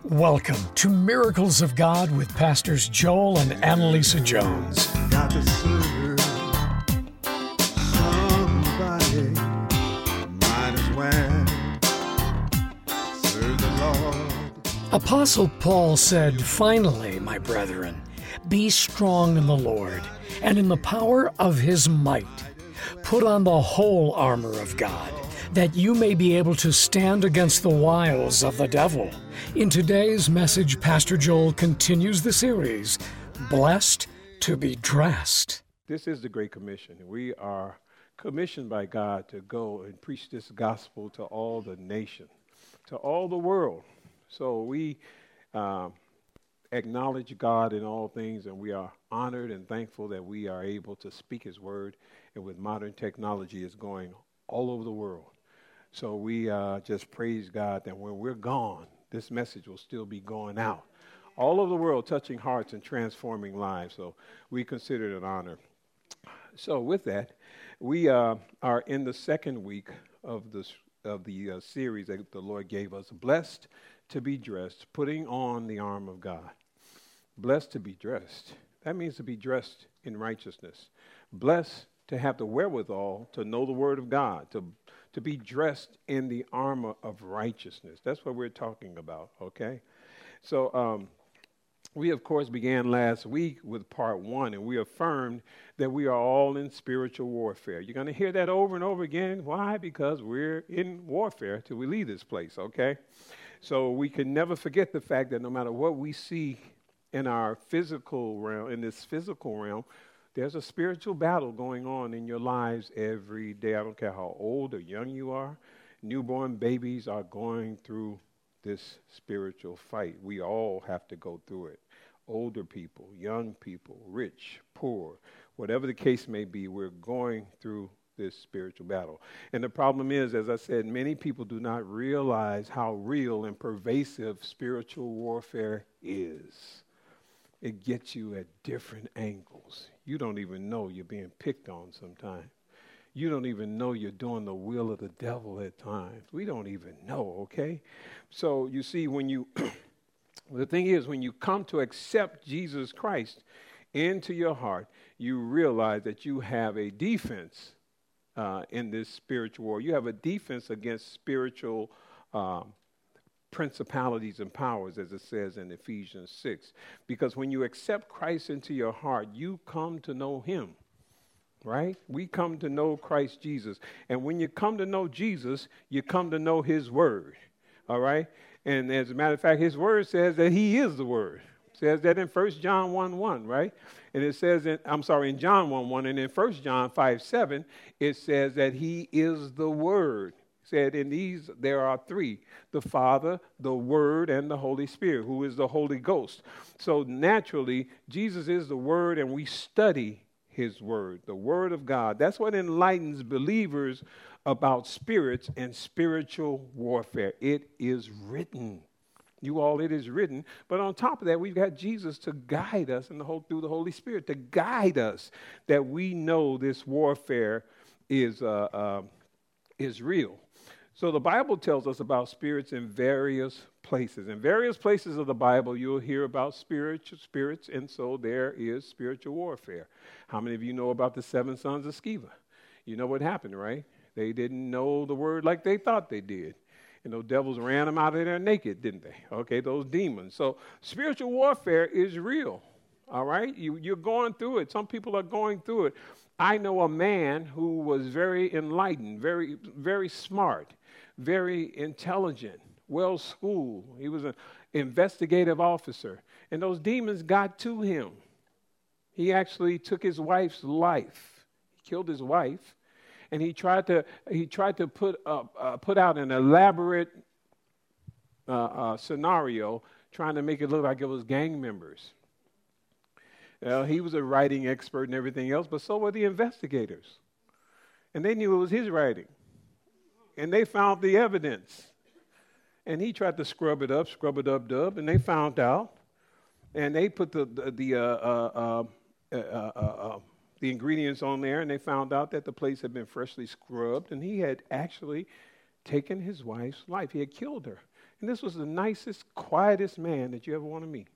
Welcome to Miracles of God with Pastors Joel and Annalisa Jones. Got to serve somebody, might as well serve the Lord. Apostle Paul said, "Finally, my brethren, be strong in the Lord and in the power of his might. Put on the whole armor of God, that you may be able to stand against the wiles of the devil." In today's message, Pastor Joel continues the series, Blessed to be Dressed. This is the Great Commission. We are commissioned by God to go and preach this gospel to all the nation, to all the world. So we acknowledge God in all things, and we are honored and thankful that we are able to speak his word, and with modern technology, it's going all over the world. So we just praise God that when we're gone, this message will still be going out all over the world, touching hearts and transforming lives. So we consider it an honor. So with that, we are in the second week of the series that the Lord gave us, Blessed to be Dressed, putting on the armor of God. Blessed to be dressed. That means to be dressed in righteousness. Blessed to have the wherewithal to know the word of God, to be dressed in the armor of righteousness. That's what we're talking about, okay? So we, of course, began last week with part one, and we affirmed that we are all in spiritual warfare. You're going to hear that over and over again. Why? Because we're in warfare till we leave this place, okay? So we can never forget the fact that no matter what we see in our physical realm, in this physical realm, there's a spiritual battle going on in your lives every day. I don't care how old or young you are. Newborn babies are going through this spiritual fight. We all have to go through it. Older people, young people, rich, poor, whatever the case may be, we're going through this spiritual battle. And the problem is, as I said, many people do not realize how real and pervasive spiritual warfare is. It gets you at different angles. You don't even know you're being picked on sometimes. You don't even know you're doing the will of the devil at times. We don't even know, okay? So you see, when you, the thing is, when you come to accept Jesus Christ into your heart, you realize that you have a defense in this spiritual war. You have a defense against spiritual principalities and powers, as it says in Ephesians 6. Because when you accept Christ into your heart, you come to know him, right? We come to know Christ Jesus. And when you come to know Jesus, you come to know his word, all right? And as a matter of fact, his word says that he is the word. It says that in 1 John 1:1, right? And it says, in John 1:1, and in 1 John 5:7, it says that he is the word. Said in these there are three: the Father, the Word, and the Holy Spirit, who is the Holy Ghost. So naturally, Jesus is the Word, and we study his Word, the Word of God. That's what enlightens believers about spirits and spiritual warfare. It is written. It is written. But on top of that, we've got Jesus to guide us through the Holy Spirit, to guide us that we know this warfare is real. So the Bible tells us about spirits in various places. In various places of the Bible, you'll hear about spirits, and so there is spiritual warfare. How many of you know about the 7 sons of Sceva? You know what happened, right? They didn't know the word like they thought they did. And those devils ran them out of there naked, didn't they? Okay, those demons. So spiritual warfare is real, all right? You're going through it. Some people are going through it. I know a man who was very enlightened, very, very smart, very intelligent, well-schooled. He was an investigative officer. And those demons got to him. He actually took his wife's life. He killed his wife. And he tried to put out an elaborate scenario, trying to make it look like it was gang members. He was a writing expert and everything else, but so were the investigators. And they knew it was his writing. And they found the evidence. And he tried to scrub it up, and they found out. And they put the ingredients on there, and they found out that the place had been freshly scrubbed, and he had actually taken his wife's life. He had killed her. And this was the nicest, quietest man that you ever want to meet.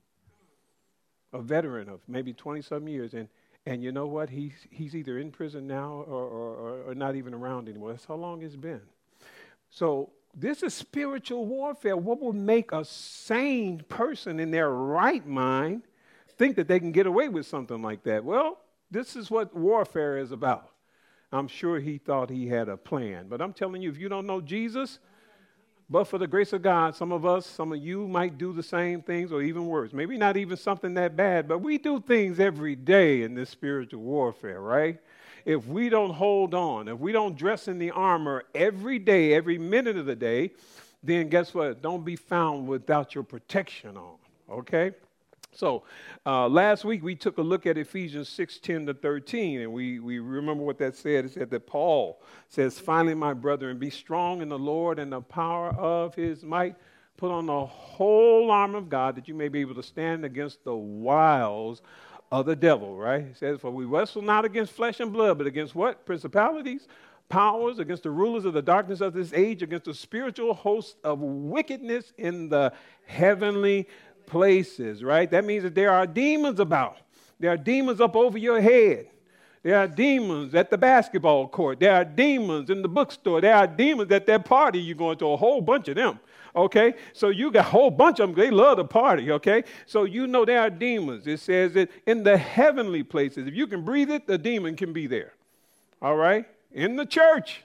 A veteran of maybe 20-some years. And you know what? He's either in prison now or not even around anymore. That's how long it's been. So this is spiritual warfare. What will make a sane person in their right mind think that they can get away with something like that? Well, this is what warfare is about. I'm sure he thought he had a plan. But I'm telling you, if you don't know Jesus, but for the grace of God, some of you might do the same things or even worse. Maybe not even something that bad, but we do things every day in this spiritual warfare, right? If we don't hold on, if we don't dress in the armor every day, every minute of the day, then guess what? Don't be found without your protection on, okay? So last week we took a look at Ephesians 6:10-13, and we remember what that said. It said that Paul says, "Finally, my brethren, be strong in the Lord and the power of his might. Put on the whole armor of God that you may be able to stand against the wiles of the devil," right? It says, "For we wrestle not against flesh and blood, but against what? Principalities, powers, against the rulers of the darkness of this age, against the spiritual host of wickedness in the heavenly places," right? That means that there are demons about. There are demons up over your head. There are demons at the basketball court. There are demons in the bookstore. There are demons at that party you're going to, a whole bunch of them, okay? So you got a whole bunch of them. They love to party, okay? So you know there are demons. It says that in the heavenly places, if you can breathe it, the demon can be there, all right? In the church.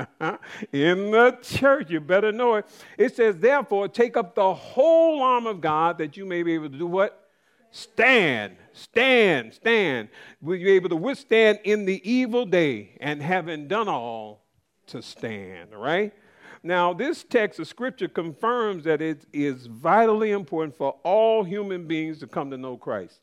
In the church, you better know it. It says, "Therefore, take up the whole armor of God that you may be able to do what? Stand. Will you be able to withstand in the evil day, and having done all, to stand," right? Now, this text of Scripture confirms that it is vitally important for all human beings to come to know Christ.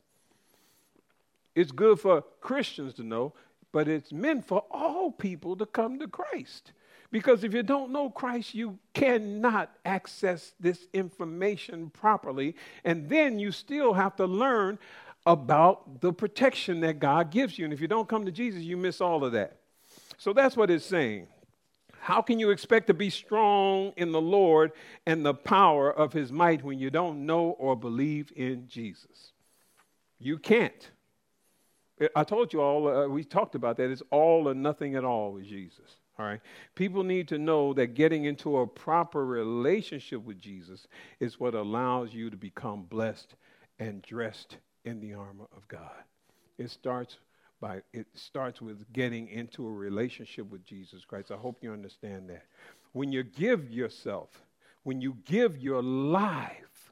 It's good for Christians to know, but it's meant for all people to come to Christ. Because if you don't know Christ, you cannot access this information properly. And then you still have to learn about the protection that God gives you. And if you don't come to Jesus, you miss all of that. So that's what it's saying. How can you expect to be strong in the Lord and the power of his might when you don't know or believe in Jesus? You can't. I told you all, we talked about that. It's all or nothing at all with Jesus. All right. People need to know that getting into a proper relationship with Jesus is what allows you to become blessed and dressed in the armor of God. It starts with getting into a relationship with Jesus Christ. I hope you understand that. When you give yourself, when you give your lives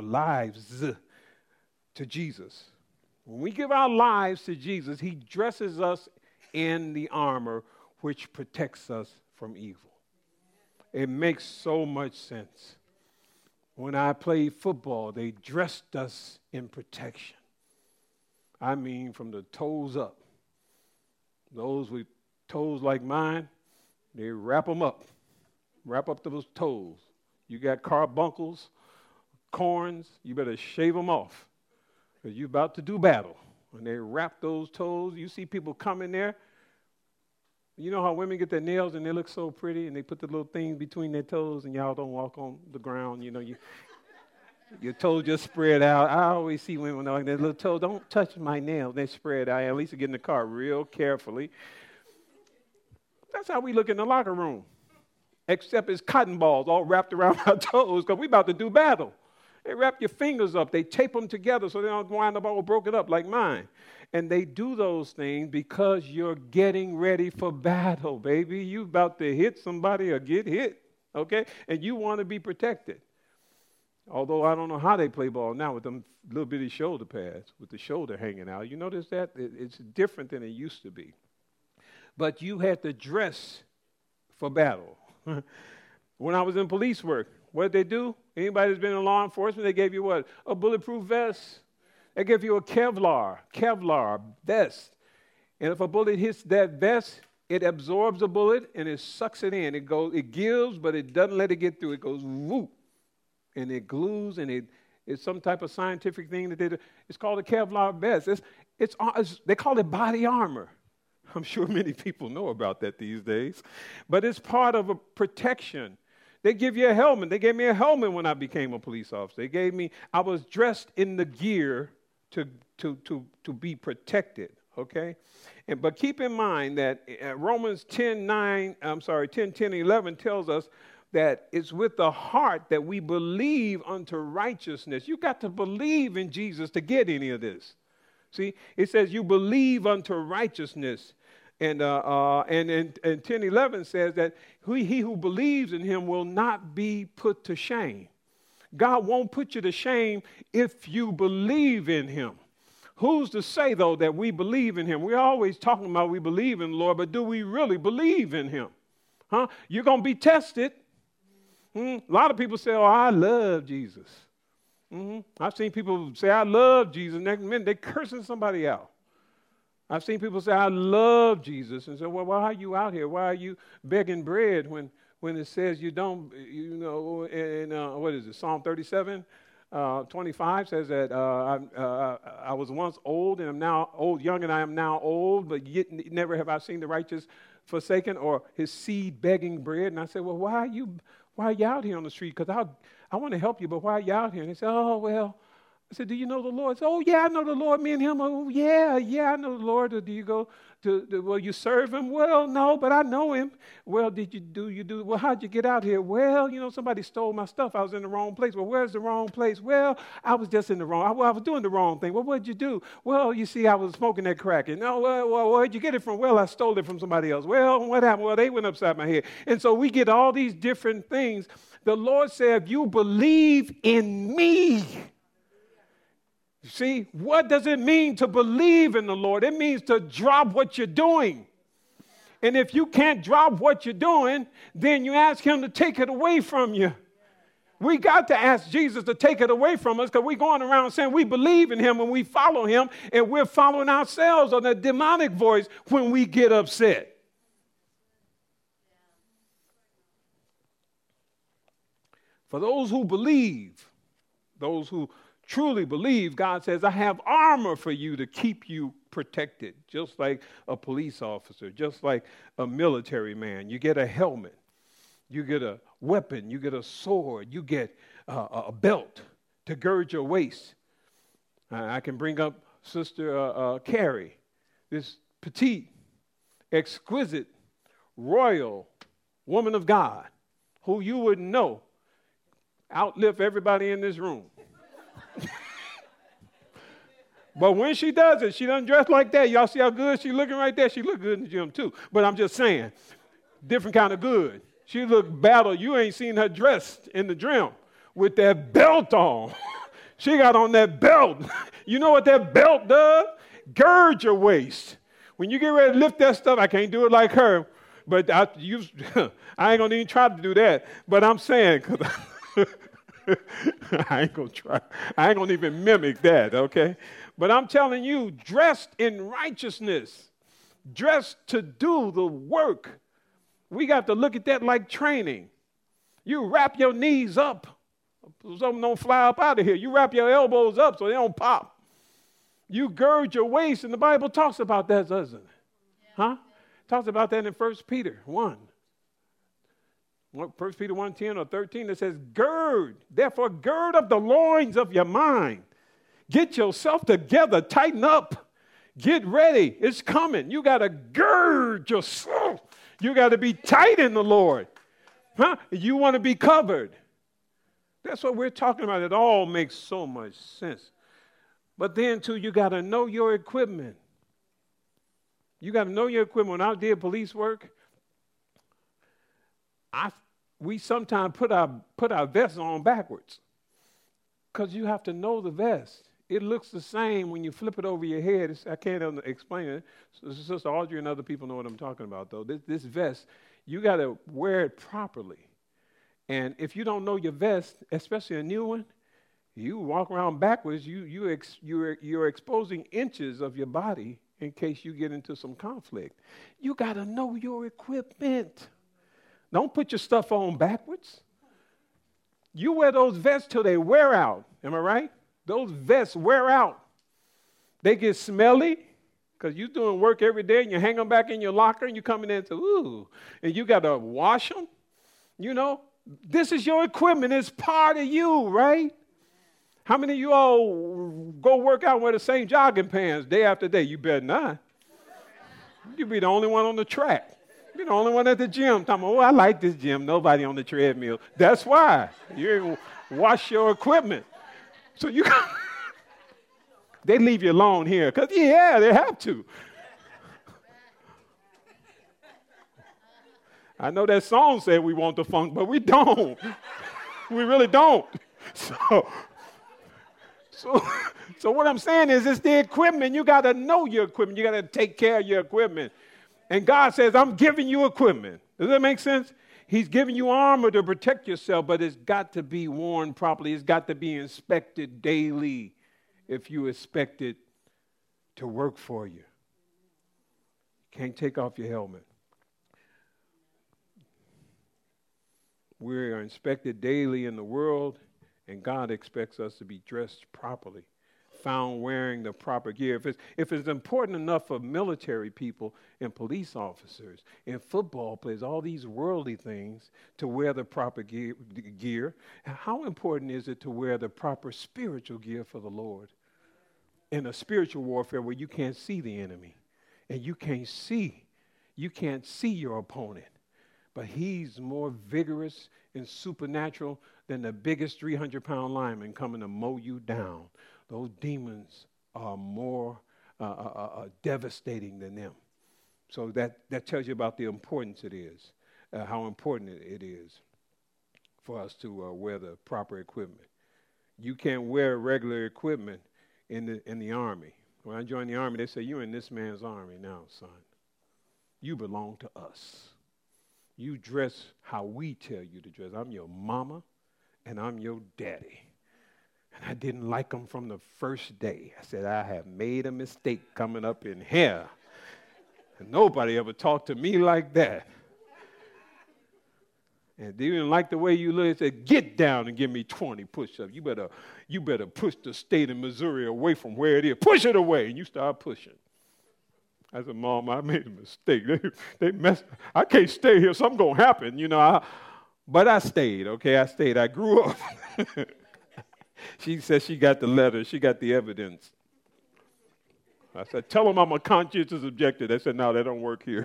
to Jesus, when we give our lives to Jesus, he dresses us in the armor which protects us from evil. It makes so much sense. When I played football, they dressed us in protection. I mean, from the toes up. Those with toes like mine, they wrap them up. Wrap up those toes. You got carbuncles, corns, you better shave them off. Because you're about to do battle. When they wrap those toes, you see people come in there. You know how women get their nails and they look so pretty and they put the little thing between their toes and y'all don't walk on the ground. You know, your toes just spread out. I always see women like that little toe. Don't touch my nails. They spread out. At least get in the car real carefully. That's how we look in the locker room. Except it's cotton balls all wrapped around our toes because we're about to do battle. They wrap your fingers up. They tape them together so they don't wind up all broken up like mine. And they do those things because you're getting ready for battle, baby. You about to hit somebody or get hit, okay? And you want to be protected. Although I don't know how they play ball now with them little bitty shoulder pads with the shoulder hanging out. You notice that? It's different than it used to be. But you had to dress for battle. When I was in police work, what did they do? Anybody that's been in law enforcement, they gave you what? A bulletproof vest. They give you a Kevlar vest. And if a bullet hits that vest, it absorbs the bullet and it sucks it in. It gives, but it doesn't let it get through. It goes whoop, and it glues, and it's some type of scientific thing that they do. It's called a Kevlar vest. They call it body armor. I'm sure many people know about that these days. But it's part of a protection They give you a helmet. They gave me a helmet when I became a police officer. I was dressed in the gear to be protected, okay? But keep in mind that Romans 10:11 tells us that it's with the heart that we believe unto righteousness. You got to believe in Jesus to get any of this. See, it says you believe unto righteousness. And 10:11 says that he who believes in him will not be put to shame. God won't put you to shame if you believe in him. Who's to say, though, that we believe in him? We're always talking about we believe in the Lord, but do we really believe in him? Huh? You're going to be tested. A lot of people say, oh, I love Jesus. I've seen people say, I love Jesus. Next minute, they're cursing somebody out. I've seen people say, I love Jesus. And say, well, why are you out here? Why are you begging bread when it says you don't, what is it, Psalm 37? 25 says that I was once old and am now old, young and I am now old, but yet never have I seen the righteous forsaken or his seed begging bread. And I said, well, why are you out here on the street? Because I want to help you, but why are you out here? And they said, oh, well. I said, do you know the Lord? I said, oh, yeah, I know the Lord. Me and him, oh, yeah, I know the Lord. Or do you go well, you serve him? Well, no, but I know him. Well, well, how'd you get out here? Well, somebody stole my stuff. I was in the wrong place. Well, where's the wrong place? Well, I was just in the wrong, I was doing the wrong thing. Well, what'd you do? Well, you see, I was smoking that crack. And well, where'd you get it from? Well, I stole it from somebody else. Well, what happened? Well, they went upside my head. And so we get all these different things. The Lord said, if you believe in me. See, what does it mean to believe in the Lord? It means to drop what you're doing. And if you can't drop what you're doing, then you ask him to take it away from you. We got to ask Jesus to take it away from us because we're going around saying we believe in him and we follow him, and we're following ourselves on the demonic voice when we get upset. For those who believe, those who truly believe, God says, I have armor for you to keep you protected, just like a police officer, just like a military man. You get a helmet, you get a weapon, you get a sword, you get a belt to gird your waist. I can bring up Sister Carrie, this petite, exquisite, royal woman of God, who you would know outlive everybody in this room. But when she does it, she doesn't dress like that. Y'all see how good she looking right there? She look good in the gym too. But I'm just saying, different kind of good. She look battle. You ain't seen her dressed in the gym with that belt on. She got on that belt. You know what that belt does? Gird your waist. When you get ready to lift that stuff, I can't do it like her. But I ain't going to even try to do that. But I'm saying, I ain't going to try. I ain't going to even mimic that, okay? But I'm telling you, dressed in righteousness, dressed to do the work. We got to look at that like training. You wrap your knees up so something don't fly up out of here. You wrap your elbows up so they don't pop. You gird your waist, and the Bible talks about that, doesn't it? Huh? Talks about that in 1 Peter 1. 1 Peter 1:10 or 13, it says, therefore gird up the loins of your mind. Get yourself together, tighten up, get ready. It's coming. You got to gird yourself. You got to be tight in the Lord. Huh? You want to be covered. That's what we're talking about. It all makes so much sense. But then, too, you got to know your equipment. You got to know your equipment. When I did police work, we sometimes put our vests on backwards because you have to know the vest. It looks the same when you flip it over your head. I can't explain it. Sister Audrey and other people know what I'm talking about, though. This vest, you got to wear it properly. And if you don't know your vest, especially a new one, you walk around backwards, you're exposing inches of your body in case you get into some conflict. You got to know your equipment. Don't put your stuff on backwards. You wear those vests till they wear out. Am I right? Those vests wear out. They get smelly because you're doing work every day and you hang them back in your locker and you come in there and say, ooh, and you got to wash them. this is your equipment. It's part of you, right? How many of you all go work out and wear the same jogging pants day after day? You better not. You'll be the only one on the track. You're the only one at the gym talking, oh, I like this gym. Nobody on the treadmill. That's why. You wash your equipment. So you they leave you alone here because, yeah, they have to. I know that song said we want the funk, but we don't. We really don't. So what I'm saying is it's the equipment. You got to know your equipment. You got to take care of your equipment. And God says, I'm giving you equipment. Does that make sense? He's giving you armor to protect yourself, but it's got to be worn properly. It's got to be inspected daily if you expect it to work for you. Can't take off your helmet. We are inspected daily in the world, and God expects us to be dressed properly, found wearing the proper gear. If it's important enough for military people and police officers and football players, all these worldly things, to wear the proper gear, how important is it to wear the proper spiritual gear for the Lord? In a spiritual warfare where you can't see the enemy and you can't see your opponent. But he's more vigorous and supernatural than the biggest 300-pound lineman coming to mow you down. Those demons are more devastating than them. So that tells you about the importance it is, how important it is for us to wear the proper equipment. You can't wear regular equipment in the Army. When I joined the Army, they say, you're in this man's army now, son. You belong to us. You dress how we tell you to dress. I'm your mama, and I'm your daddy. And I didn't like them from the first day. I said, I have made a mistake coming up in here. And nobody ever talked to me like that. And they didn't like the way you look. They said, get down and give me 20 push-ups. You better push the state of Missouri away from where it is. Push it away. And you start pushing. I said, Mom, I made a mistake. They messed. I can't stay here. Something's going to happen, but I stayed, okay? I stayed. I grew up. She said she got the letter. She got the evidence. I said, tell them I'm a conscientious objector. They said, no, that don't work here.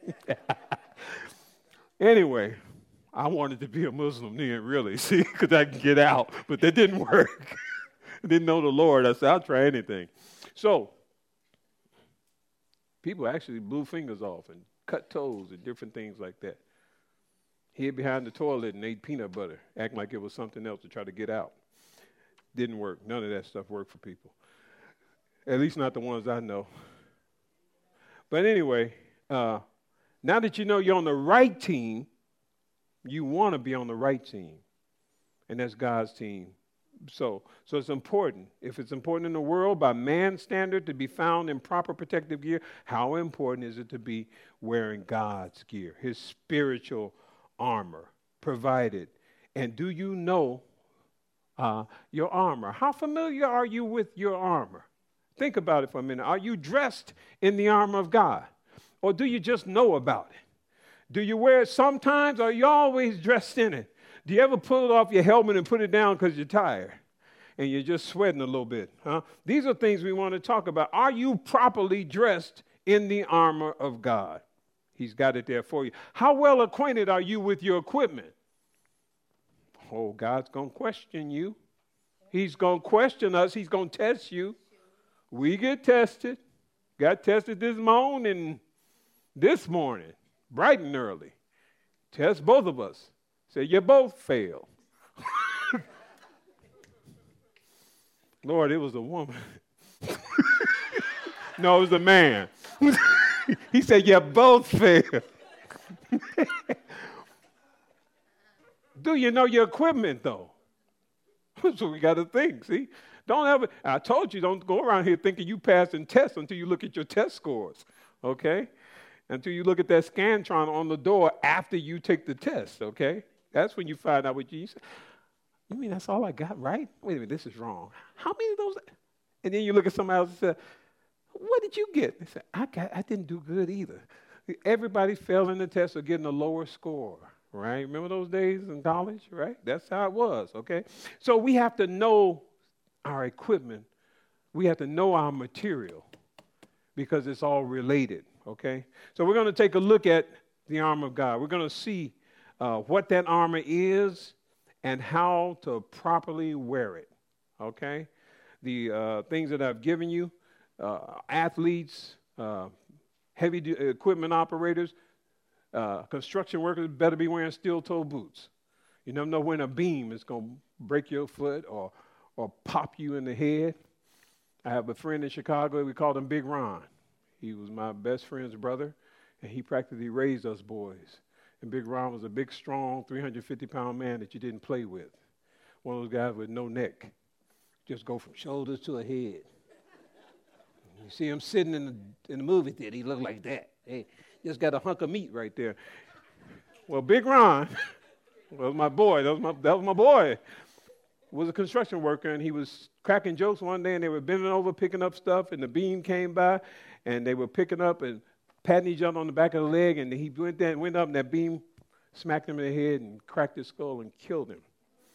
Anyway, I wanted to be a Muslim then, really, see, because I could get out. But that didn't work. I didn't know the Lord. I said, I'll try anything. So, people actually blew fingers off and cut toes and different things like that. Hid behind the toilet and ate peanut butter, acting like it was something else to try to get out. Didn't work. None of that stuff worked for people. At least not the ones I know. But anyway, now that you know you're on the right team, you want to be on the right team. And that's God's team. So it's important. If it's important in the world by man's standard to be found in proper protective gear, how important is it to be wearing God's gear, his spiritual armor provided? And do you know your armor? How familiar are you with your armor? Think about it for a minute. Are you dressed in the armor of God? Or do you just know about it? Do you wear it sometimes, or are you always dressed in it? Do you ever pull it off your helmet and put it down because you're tired and you're just sweating a little bit? These are things we want to talk about. Are you properly dressed in the armor of God? He's got it there for you. How well acquainted are you with your equipment? Oh, God's going to question you. He's going to question us. He's going to test you. We get tested. Got tested this morning, bright and early. Test both of us. Say, you both failed. Lord, it was a woman. No, it was a man. He said, you both failed. Do you know your equipment, though? So we got to think, see? I told you, don't go around here thinking you passing tests until you look at your test scores, okay? Until you look at that Scantron on the door after you take the test, okay? That's when you find out what you said. You mean that's all I got, right? Wait a minute, this is wrong. How many of those? And then you look at somebody else and say, what did you get? They say, I didn't do good either. Everybody failing the test or getting a lower score, right? Remember those days in college, right? That's how it was, okay? So we have to know our equipment. We have to know our material because it's all related, okay? So we're going to take a look at the armor of God. We're going to see what that armor is and how to properly wear it, okay? The things that I've given you, athletes, heavy equipment operators, construction workers better be wearing steel-toe boots. You never know when a beam is going to break your foot or pop you in the head. I have a friend in Chicago. We called him Big Ron. He was my best friend's brother, and he practically raised us boys. And Big Ron was a big, strong, 350-pound man that you didn't play with. One of those guys with no neck. Just go from shoulders to a head. You see him sitting in the movie theater, he looked like that. Hey, just got a hunk of meat right there. Well, Big Ron was my boy. That was my boy. Was a construction worker, and he was cracking jokes one day, and they were bending over, picking up stuff, and the beam came by, and they were picking up and patting each other on the back of the leg, and he went up, and that beam smacked him in the head and cracked his skull and killed him.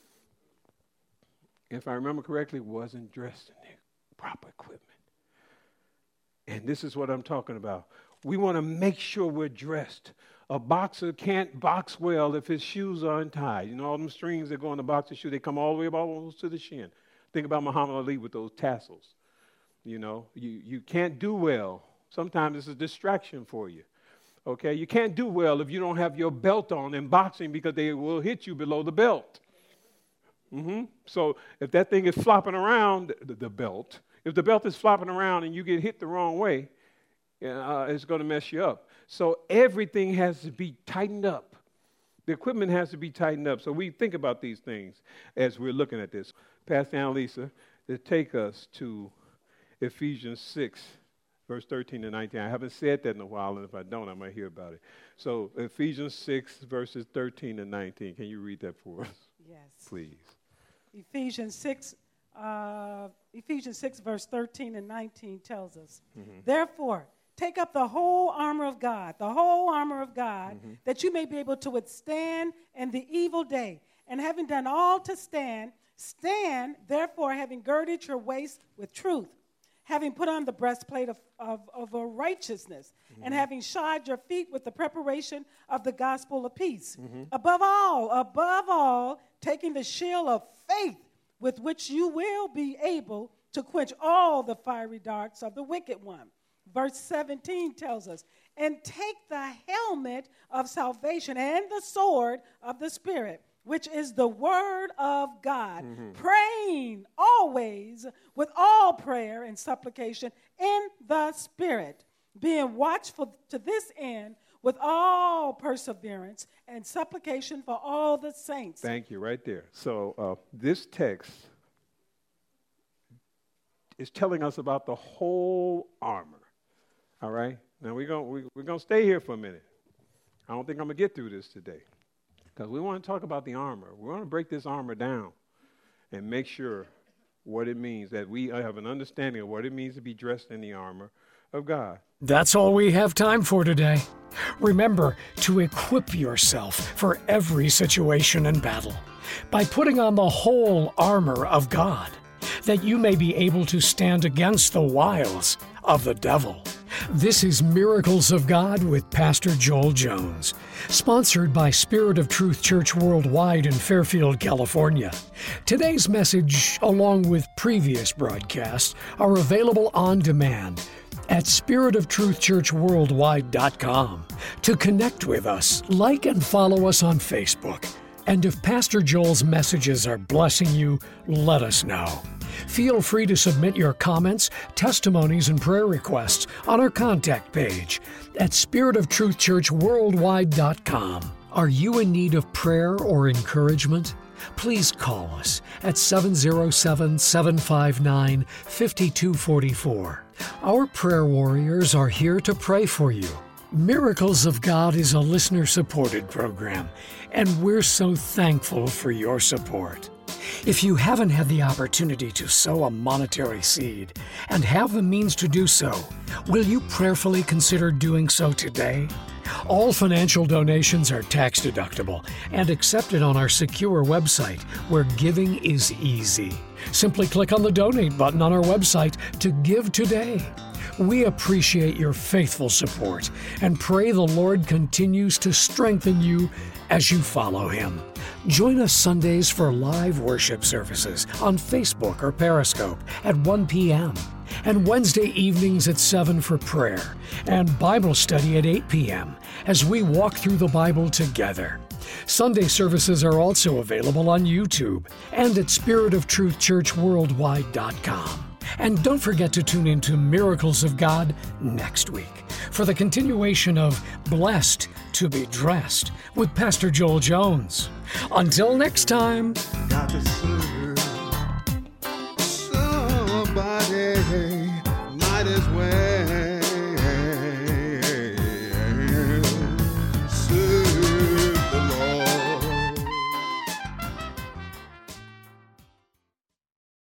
If I remember correctly, wasn't dressed in the proper equipment. And this is what I'm talking about. We want to make sure we're dressed. A boxer can't box well if his shoes are untied. You know, all them strings that go on the boxer shoe, they come all the way almost to the shin. Think about Muhammad Ali with those tassels. You know, you can't do well. Sometimes it's a distraction for you. Okay, you can't do well if you don't have your belt on in boxing because they will hit you below the belt. So if that thing is flopping around, the belt, if the belt is flopping around and you get hit the wrong way, it's going to mess you up. So everything has to be tightened up. The equipment has to be tightened up. So we think about these things as we're looking at this. Pastor Annalisa, to take us to Ephesians 6, verse 13 to 19. I haven't said that in a while, and if I don't, I might hear about it. So Ephesians 6, verses 13 and 19. Can you read that for us? Yes. Please. Ephesians 6, verse 13 and 19 tells us, Therefore, take up the whole armor of God, that you may be able to withstand in the evil day. And having done all to stand, therefore, having girded your waist with truth, having put on the breastplate of righteousness, and having shod your feet with the preparation of the gospel of peace. Above all, taking the shield of faith, with which you will be able to quench all the fiery darts of the wicked one. Verse 17 tells us, and take the helmet of salvation and the sword of the Spirit, which is the word of God, praying always with all prayer and supplication in the Spirit, being watchful to this end with all perseverance and supplication for all the saints. Thank you, right there. So this text is telling us about the whole armor, all right? Now, we're gonna stay here for a minute. I don't think I'm going to get through this today because we want to talk about the armor. We want to break this armor down and make sure what it means, that we have an understanding of what it means to be dressed in the armor of God. That's all we have time for today. Remember to equip yourself for every situation and battle by putting on the whole armor of God, that you may be able to stand against the wiles of the devil. This is Miracles of God with Pastor Joel Jones, sponsored by Spirit of Truth Church Worldwide in Fairfield, California. Today's message, along with previous broadcasts, are available on demand at spiritoftruthchurchworldwide.com. To connect with us, like and follow us on Facebook. And if Pastor Joel's messages are blessing you, let us know. Feel free to submit your comments, testimonies, and prayer requests on our contact page at spiritoftruthchurchworldwide.com. Are you in need of prayer or encouragement? Please call us at 707-759-5244. Our prayer warriors are here to pray for you. Miracles of God is a listener-supported program, and we're so thankful for your support. If you haven't had the opportunity to sow a monetary seed and have the means to do so, will you prayerfully consider doing so today? All financial donations are tax deductible and accepted on our secure website where giving is easy. Simply click on the donate button on our website to give today. We appreciate your faithful support and pray the Lord continues to strengthen you as you follow Him. Join us Sundays for live worship services on Facebook or Periscope at 1 p.m. and Wednesday evenings at 7 for prayer and Bible study at 8 p.m. as we walk through the Bible together. Sunday services are also available on YouTube and at SpiritofTruthChurchWorldwide.com. And don't forget to tune into Miracles of God next week for the continuation of Blessed to be Dressed with Pastor Joel Jones. Until next time. Got to serve.